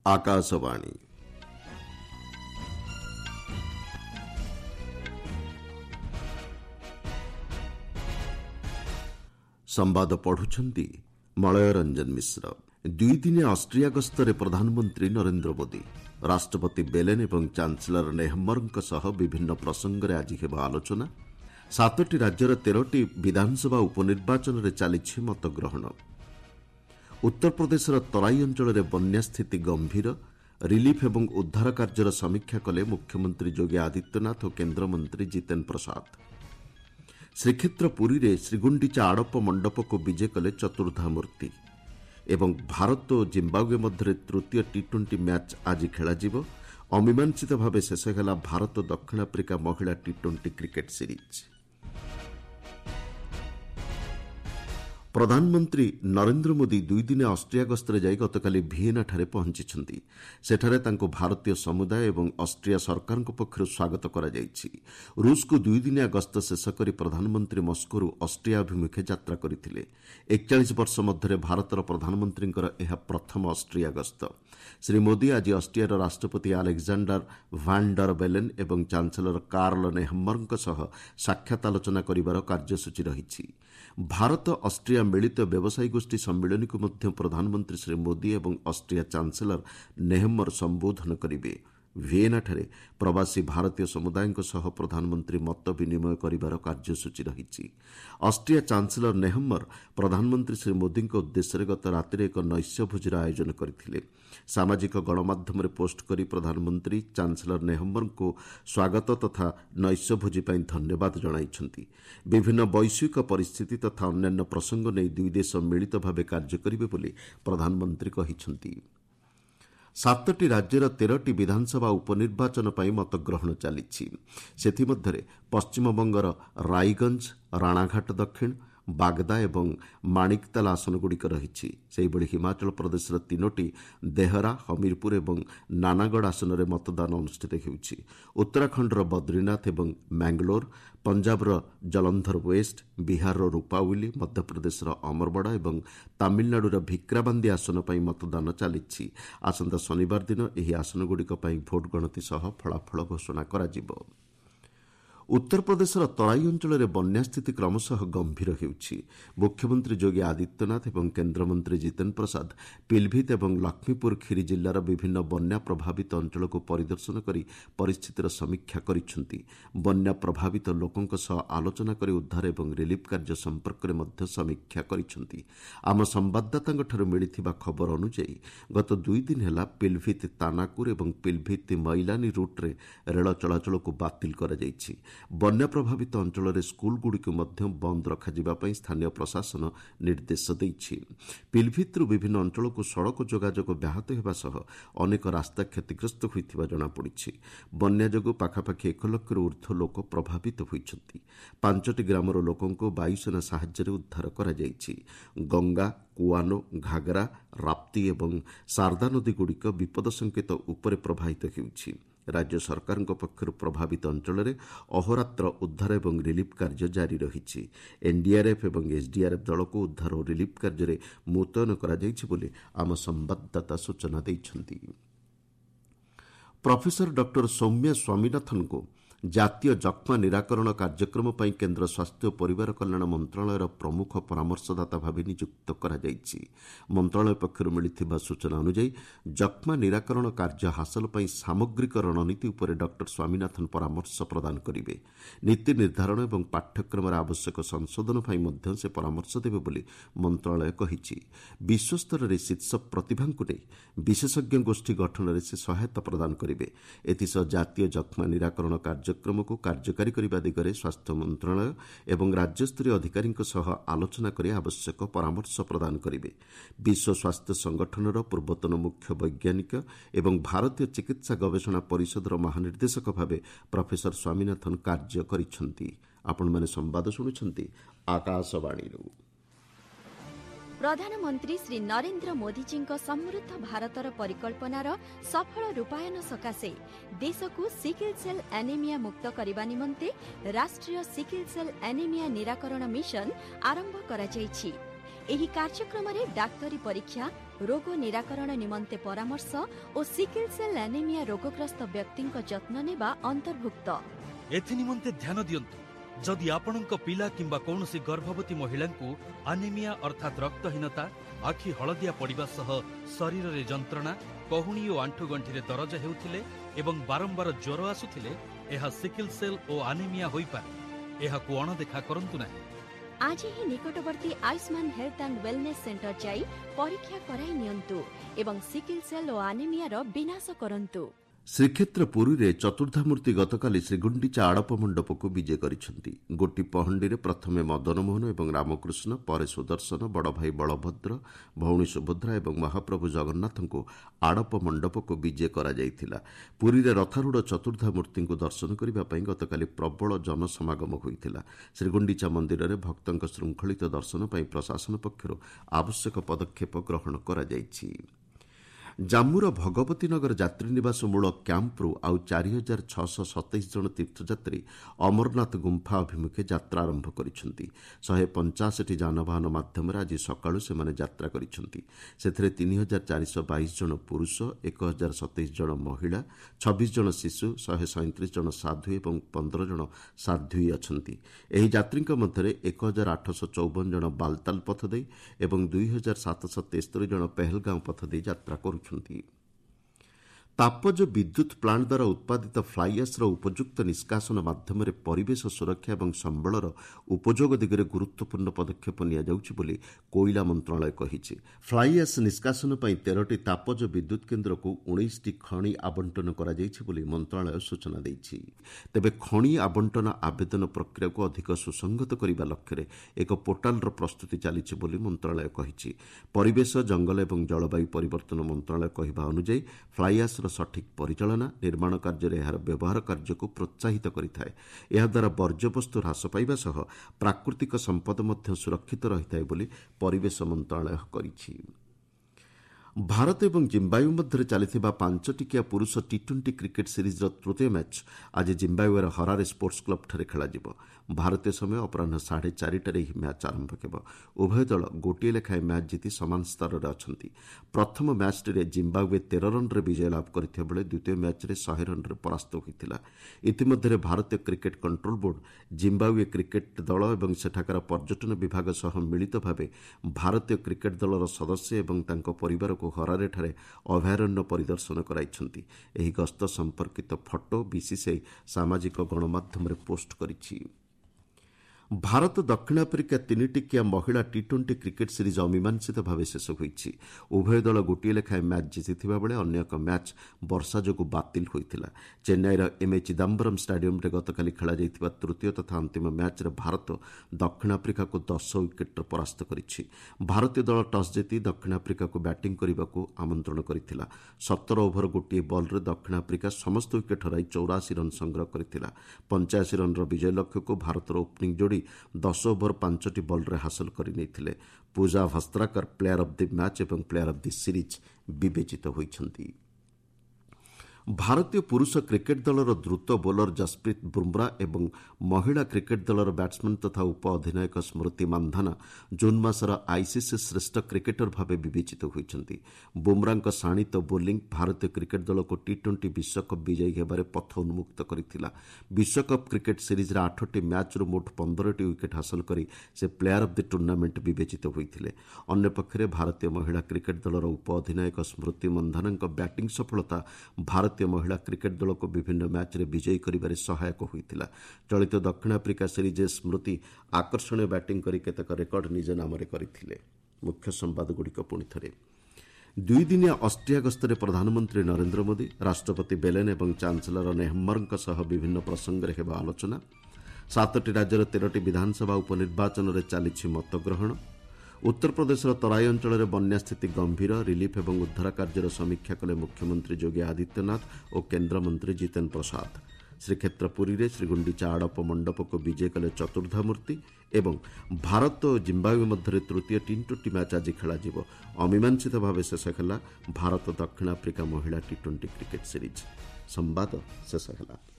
आकाशवाणी संवाद पढ़ुछंती मलय रंजन मिश्र। दुईदिनिया ऑस्ट्रिया गस्तरे प्रधानमंत्री नरेंद्र मोदी राष्ट्रपति बेलेन एवं चांसलर नेहम्मरଙ୍କ सह विभिन्न प्रसंगरे आज हेब आलोचना। 7ଟି राज्यर 13ଟି विधानसभा उपनिर्वाचन रे चली मतग्रहण। उत्तर प्रदेशर तराई अंचल बन्या स्थिति गंभीर। रिलीफ एवं उद्धार कार्यर समीक्षा कले मुख्यमंत्री योगी आदित्यनाथ और केन्द्रमंत्री जितेन प्रसाद। श्रीक्षेत्र पुरी रे श्रीगुंडीचा आड़प मंडप को विजय कले चतुर्धामूर्ति। एवं भारत और जिम्बाब्वे मध्य तृतीय टी20 मैच आज खेल। अमीमांसित भाव शेष है भारत और दक्षिण आफ्रिका महिला टी20 क्रिकेट सीरीज। प्रधानमंत्री नरेंद्र मोदी दुईदिनिया ऑस्ट्रिया गस्तरे जाई गतकाली भिएनाଠାରେ पहुंचिछंती। सेठारे तांको भारतीय समुदाय एवं ऑस्ट्रिया सरकारଙ୍କ पक्षरु स्वागत करा जायछि। रूस को दुईदिनिया गस्त शेष करी प्रधानमंत्री मस्कोरु ऑस्ट्रिया अभिमुखे यात्रा करिथिले। 41 वर्ष मध्यरे भारतर प्रधानमंत्रीଙ୍କର ଏହା प्रथम ऑस्ट्रिया गस्त। श्री मोदी आज ऑस्ट्रियार राष्ट्रपति अलेक्जेंडर वान डर बेलेन एवं चांसलर कार्ल नेहम्मरଙ୍କ सह साक्षात आलोचना करिवार कार्यसूची रहिछि। भारत ऑस्ट्रिया मिलित व्यवसायी गोष्ठी सम्मेलन को मध्य प्रधानमंत्री श्री मोदी एवं ऑस्ट्रिया चांसलर नेहम्मर संबोधन करिवे। भिएनाଠାରେ प्रवासी भारतीय समुदाय सह प्रधानमंत्री मत विनिमय करिवार कार्यसूची रहिछि। ऑस्ट्रिया चांसलर नेहम्मर प्रधानमंत्री श्री मोदी उद्देश्य गत राति एक नैश्य भोजर आयोजन करथिले। सामाजिक गणमाध्यम पोस्ट करी प्रधानमंत्री चांसलर नेहम्मर को स्वागत तथा नैश्य भोजी पर धन्यवाद जणाइछंती। विभिन्न वैश्विक परिस्थिति तथा अन्यान्य प्रसंग नहीं दुई देश मिलित भाव कार्य करिवे बोली प्रधानमंत्री कहिछंती। 7ଟି राज्यर 13ଟି विधानसभा उपनिर्वाचन पर मतग्रहण चली। सेथिमध्यरे पश्चिमबंगर रायगंज, राणाघाट दक्षिण, बागदा एवं माणिकताल आसनगुड़िक रही। हिमाचल प्रदेशर 3ଟି देहरा, हमीरपुर एवं नानागढ़ आसन में मतदान अनुष्ठित होउछि। उत्तराखंडर बद्रीनाथ एवं मैंगलोर, पंजाबर जलंधर वेस्ट, बिहार रूपावली, मध्यप्रदेशर अमरबड़ा एवं तमिलनाडुर भिक्राबांदी आसन पर मतदान चली। आसंता शनिवार दिन यह आसनगुड़िक भोट गणति सह फलाफल घोषणा कराजिबो। उत्तर प्रदेशर तराई अंचल बन्या स्थिति क्रमशः गंभीर होउछि। मुख्यमंत्री योगी आदित्यनाथ एवं केन्द्रमंत्री जितेन प्रसाद पिलभित एवं लक्ष्मीपुर खीरी जिल्लार विभिन्न बन्या प्रभावित अंचल को परिदर्शन करी परिस्थितिर समीक्षा करिसेंति। बन्या प्रभावित लोकंक सह आलोचना करी उद्धार एवं रिलीफ कार्य संपर्क में मध्य समीक्षा करिसेंति। आम संवाददातांठारु मिलिथिबा खबर अनुसार गत 2 दिन हेला पिलभित तानाकुर एवं पिलभित मैलानी रूट्रे रेल चलाचल को बातिल करा जायछि। बन्या प्रभावित अंचल स्कूलगुड़िक बंद रखाଯିबापई स्थानीय प्रशासन निर्देश देइछि। पिलभित्रु विभिन्न अंचल को सड़क जोगाजोग व्याहत हेबा सह अनेक रास्ता क्षतिग्रस्त होइथिबा जणापड़िछि। बन्या जोगु पाखापाखि 1 लाखରୁ ऊर्ध्व लोक प्रभावित होइछन्ति। 5ଟି ग्रामर लोकंको वायुसेना साहाय्य उद्धार करा जायछि। गंगा, कुआनो, घागरा, राप्ती एवं शारदा नदीगुड़िक विपद संकेत उपरे प्रभावित हेउछि। राज्य सरकार पक्षर प्रभावित अंचल में अहोरात्र उद्धार एवं रिलीफ कार्य जारी रही। एनडीआरएफ एवं एसडीआरएफ दल को उद्धार और रिलीफ कार्य मुतयन कर आम संवाददाता सूचना देइछन्ति। प्रोफेसर डॉक्टर सौम्या स्वामीनाथन को जातीय जक्मा निराकरण कार्यक्रम पर केन्द्र स्वास्थ्य और परिवार कल्याण मंत्रालयर प्रमुख परामर्शदाता भाव नियुक्त कर मंत्रालय पक्षर मिलिथिबा सूचना अनुसार जक्मा निराकरण कार्य हासिल पर सामग्रिक रणनीति उपर डॉक्टर स्वामीनाथन परामर्श प्रदान करेंगे। नीति निर्धारण और पाठ्यक्रम आवश्यक संशोधन पर से परामर्श देवे बोली मंत्रालय कहिछि। विश्वस्तर में शीर्ष प्रतिभा विशेषज्ञ गोष्ठी गठन में से सहायता प्रदान करेंगे। एथिसह जातीय जक्मा निराकरण कार्यक्रम को कार्यकारी करने दिगरे स्वास्थ्य मंत्रालय एवं राज्यस्तरीय अधिकारी आलोचना कर आवश्यक परामर्श प्रदान करेंगे। विश्व स्वास्थ्य संगठनर पूर्वतन मुख्य वैज्ञानिक एवं भारतीय चिकित्सा गवेषणा परिषदर महानिर्देशक भाव प्रोफेसर स्वामीनाथन कार्य करिसेंति। आपण माने संवाद सुनुछंती आकाशवाणी। प्रधानमंत्री श्री नरेंद्र मोदी जी समृद्ध भारतर परिकल्पनार सफल रूपायन सकाशे देश को सिकल सेल एनीमिया मुक्त करने निमंते राष्ट्रीय सिकल सेल एनीमिया निराकरण मिशन आरंभ करा जायछि। एही कार्यक्रम रे डाक्तरी परीक्षा, रोग निराकरण निमंते परामर्श और सिकल सेल एनीमिया रोगग्रस्त व्यक्ति जत्न नेबा अंतर्भुक्त। एथि निमंते ध्यान दियंतु जदि आपणक पिला किंबा कौनसी गर्भवती महिला को एनीमिया अर्थात रक्तहीनता, आखि हलदिया पड़िबा सह शरीर रे जंत्रणा, कहूणी और आंठुगंठी रे दरज हेउथिले एवं बारंबार ज्वर आसुथिले एहा सिकल सेल और एनीमिया होई पारे। एहाकु अणदेखा करंतु नाही। आज ही निकटवर्ती Ayushman health and wellness centre जाई परीक्षा कराई नियंतु एवं सिकल सेल और एनीमिया रो विनाश करंतु। श्रीक्षेत्र पुरी चतुर्धामूर्ति गतकाली श्रीगुंडीचा आड़प मंडप को विजय करिसेंती। गोटी पहंडी प्रथमे मदनमोहन और रामकृष्ण, पर सुदर्शन, बड़ भाई बलभद्र, भौणी सुभद्रा और महाप्रभु जगन्नाथ को आड़प मंडप को विजय करा जायथिला। पुरी रथारूढ़ चतुर्धामूर्ति को दर्शन करने गतकाली प्रबल जनसमागम होइथिला। श्रीगुंडीचा मंदिर में भक्तों श्रृंखलित दर्शन पर प्रशासन पक्षर आवश्यक पदक्षेप ग्रहण करा जायछि। जम्मूर भगवती नगर यात्री निवास मूल क्यांप्रु आउ 4627 जन तीर्थयात्री अमरनाथ गुंफा अभिमुखे यात्रा आरंभ करिसेंती। 185 जानवाहन माध्यम आज सकाळु सेमाने यात्रा करिसेंती। सेथिरे 3422 जन पुरुष, 1027 जन महिला, 26 जन शिशु, 137 जन साधु और 15 जन साध्वी अछंती। एही यात्रीଙ୍କ ମଧ୍ୟରେ 1854 जन बालताल पथ देई एवं 2773 जन पहलगांव पथ देई यात्रा करुछंती। तापज विद्युत प्लांट द्वारा उत्पादित फ्लाई एस्र उपयुक्त निष्कासन माध्यम परिवेश सुरक्षा और संबलर उपयोग दिगरे गुरुत्वपूर्ण पदक्षेप नियाजाउछि बोली कोयला मंत्रालय कहिछि। फ्लाई एस निष्कासन पर 13टी तापज विद्युत केन्द्र को 19टी खनि आबंटन करा जाइछि बोली मंत्रालय सूचना दैछि। तेबे खनि आबंटन आवेदन प्रक्रिया को अधिक सुसंगत करने लक्ष्य एक पोर्टाल प्रस्तुति चली बोली मंत्रालय कहिछि। परिवेश, जंगल और जलवायु परिवर्तन मंत्रालय कहवा अनुଯାयी फ्लाई एस सठिक परिचालना निर्माण कार्य यार व्यवहार कार्य को प्रोत्साहित करिथाए। यह द्वारा वर्ज्यवस्तु ह्रास पाइबा सह प्राकृतिक संपद मध्य सुरक्षित रहिथाए बोली परिवेश मंत्रालय करिछि। भारत और जिम्बाब्वे मध्य चलता 5 टिकिया पुरुष टी20 क्रिकेट सीरीज तृतीय मैच आज जिम्बाब्वेर हरारे स्पोर्ट्स क्लब ठारे खेल। भारतीय समय अपराह 4:30 यह मैच आरंभ हो। उभय दल गोटे लेखाएं मैच जीति सामान स्तर में अच्छा। प्रथम मैच जिम्बाब्वे 13 रन विजय लाभ करथिबा बेले द्वितीय मैच 100 रन परास्त होइतिला। इतिमध्य भारतीय cricket control board Zimbabwe cricket दल और सेठाकार पर्यटन विभाग सह मिलित भाव भारतीय क्रिकेट दलर सदस्य और तांको परिवार को हरारे ठारे अभयारण्य परिदर्शन कराइछंती। एही गस्त संपर्कित फोटो बीसीसीआई सामाजिक गणमाध्यम रे पोस्ट करिछि। भारत दक्षिण आफ्रिका 3 टिकिया महिला टी20 क्रिकेट सीरीज अमीमांसित भाव शेष होइछि। उभय दल गोटे लेखाएं मैच जीतिथिबा बेले अन्य एक मैच वर्षा जोगु बातिल होइतिला। चेन्नईर एमए चिदम्बरम स्टाडियम रे गतकाली खेला जाइतिबा तृतीय तथा अंतिम मैच रे भारत दक्षिण आफ्रिका को 10 विकेट परास्त करिछि। भारतीय दल टॉस जीति दक्षिण आफ्रिका को बैटिंग करने आमंत्रण करथिला। 17 ओभर गोटे बॉल रे दक्षिण आफ्रिका समस्त विकेट हराई 84 रन संग्रह करथिला। 85 रन विजय लक्ष्य को भारतर ओपनिंग जोड़ी 10 ओभर 5टी बॉल रे हासिल करिनेथिले। Pooja Vastrakar player of the match और प्लेयर ऑफ द सीरीज विवेचित होइछंती। भारतीय पुरुष क्रिकेट दलर द्रुत बोलर जसप्रीत बुमरा और महिला क्रिकेट दलर बैट्समैन तथा उप अधिनायक स्मृति मांधाना जून मासर आईसीसी श्रेष्ठ क्रिकेटर भाव विवेचित होइछंती। बुमरांक शाणित बोलिंग भारतीय क्रिकेट दल को टी20 विश्वकप विजयी हेबारे पथ उन्मुक्त करिथिला। विश्वकप क्रिकेट सीरीज 8टी मैच मोट 15टी विकेट हासिल करी से प्लेयर ऑफ द टूर्नामेंट विवेचित होइथिले। अन्य पक्षरे भारतीय महिला क्रिकेट दलर उप अधिनायक स्मृति मांधानांक बैटिंग सफलता भारतीय महिला क्रिकेट दल को विभिन्न मैच रे विजयी करिबारे सहायक होइतिला। चलित दक्षिण आफ्रिका सीरीज स्मृति आकर्षणीय बैटिंग करी केतक रेकर्ड निज नाम रे करिथिले। मुख्य संवाद गुड़िक पुणी थे। 2 दिनिया ऑस्ट्रिया गस्तरे प्रधानमंत्री नरेंद्र मोदी, राष्ट्रपति बेलेन और चांसलर नेहम्मरଙ୍କ सह विभिन्न प्रसंग रे हेबा आलोचना। 7टी राज्यर 13टी विधानसभा उपनिर्वाचन रे चलिछि मतग्रहण। उत्तर प्रदेश तराई अंचल बन्या स्थिति गंभीर, रिलीफ और उद्धार कार्यर समीक्षा कले मुख्यमंत्री योगी आदित्यनाथ और केन्द्रमंत्री जितेन्द्र प्रसाद। श्रीक्षेत्र पुरी रे श्रीगुंडीचा आड़प मंडप को विजय कले चतुर्धामूर्ति एवं भारत और जिम्बाब्वे मध्य तृतीय टी20 मैच आज खेल अमीमांसित भाव शेष है भारत दक्षिण आफ्रिका महिला टी20 क्रिकेट सीरीज। संवाद शेष है।